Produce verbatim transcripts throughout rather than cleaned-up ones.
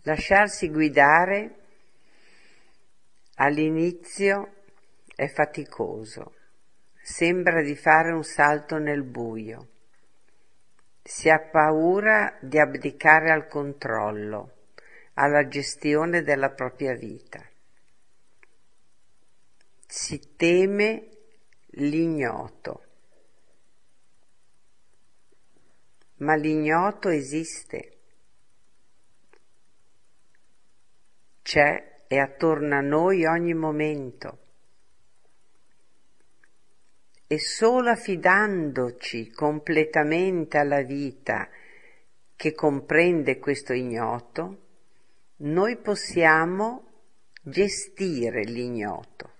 Lasciarsi guidare all'inizio è faticoso, sembra di fare un salto nel buio, si ha paura di abdicare al controllo, alla gestione della propria vita. Si teme l'ignoto, ma l'ignoto esiste, c'è e attorno a noi ogni momento. E solo affidandoci completamente alla vita che comprende questo ignoto, noi possiamo gestire l'ignoto.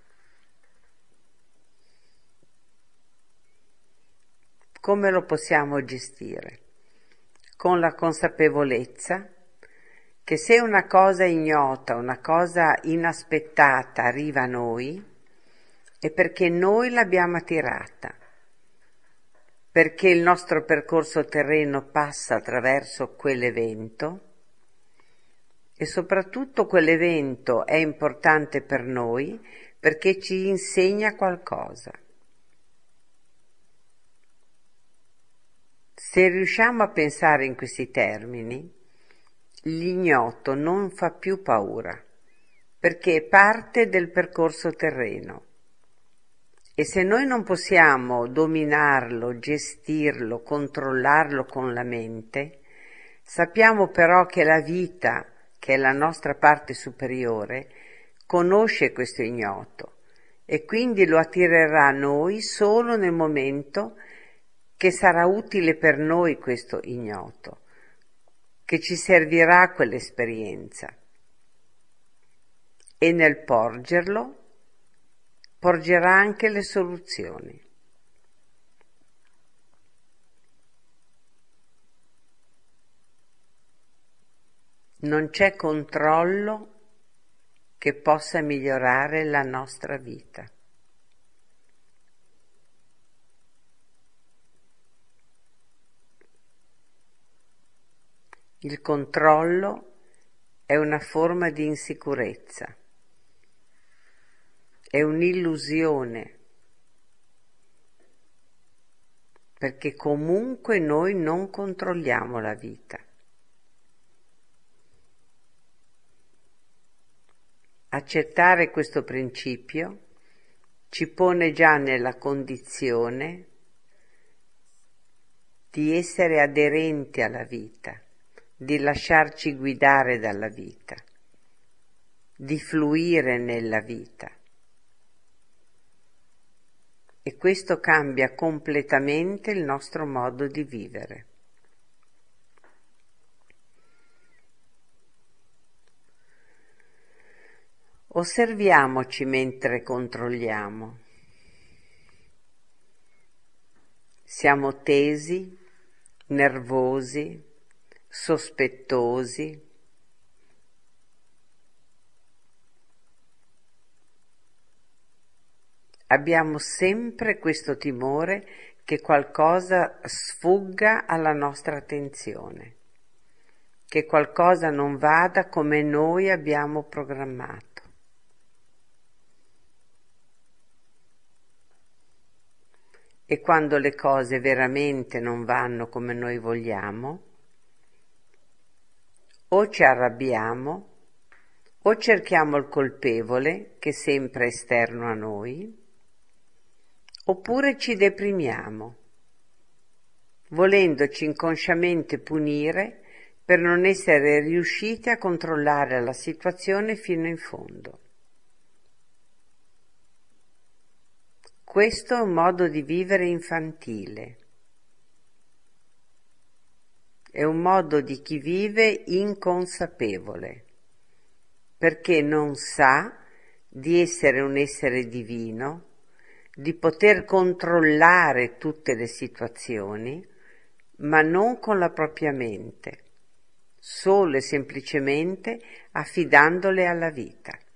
Come lo possiamo gestire? Con la consapevolezza che se una cosa ignota, una cosa inaspettata arriva a noi, è perché noi l'abbiamo attirata, perché il nostro percorso terreno passa attraverso quell'evento e soprattutto quell'evento è importante per noi perché ci insegna qualcosa. Se riusciamo a pensare in questi termini, l'ignoto non fa più paura, perché è parte del percorso terreno. E se noi non possiamo dominarlo, gestirlo, controllarlo con la mente, sappiamo però che la vita, che è la nostra parte superiore, conosce questo ignoto e quindi lo attirerà a noi solo nel momento che sarà utile per noi questo ignoto, che ci servirà quell'esperienza. E nel porgerlo, porgerà anche le soluzioni. Non c'è controllo che possa migliorare la nostra vita. Il controllo è una forma di insicurezza. È un'illusione, perché comunque noi non controlliamo la vita. Accettare questo principio ci pone già nella condizione di essere aderenti alla vita, di lasciarci guidare dalla vita, di fluire nella vita. E questo cambia completamente il nostro modo di vivere. Osserviamoci mentre controlliamo. Siamo tesi, nervosi, sospettosi. Abbiamo sempre questo timore che qualcosa sfugga alla nostra attenzione, che qualcosa non vada come noi abbiamo programmato. E quando le cose veramente non vanno come noi vogliamo, o ci arrabbiamo, o cerchiamo il colpevole, che sempre è esterno a noi, oppure ci deprimiamo, volendoci inconsciamente punire per non essere riusciti a controllare la situazione fino in fondo. Questo è un modo di vivere infantile, è un modo di chi vive inconsapevole, perché non sa di essere un essere divino, di poter controllare tutte le situazioni, ma non con la propria mente, solo e semplicemente affidandole alla vita.